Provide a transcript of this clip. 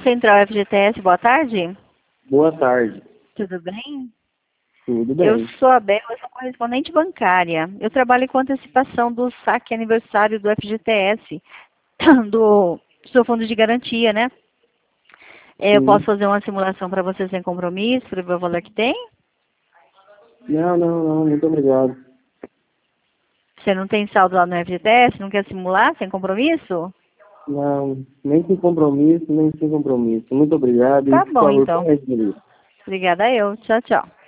Central FGTS, boa tarde. Boa tarde. Tudo bem? Tudo bem. Eu sou a Bela, eu sou correspondente bancária. Eu trabalho com antecipação do saque aniversário do FGTS, do seu fundo de garantia, né? Eu Sim. posso fazer uma simulação para você sem compromisso, para ver o valor que tem? Não, muito obrigado. Você não tem saldo lá no FGTS? Não quer simular sem compromisso? Não, nem sem compromisso, nem sem compromisso. Muito obrigado e, Tá por bom, favor, então. corrija isso. Obrigada eu. Tchau, tchau.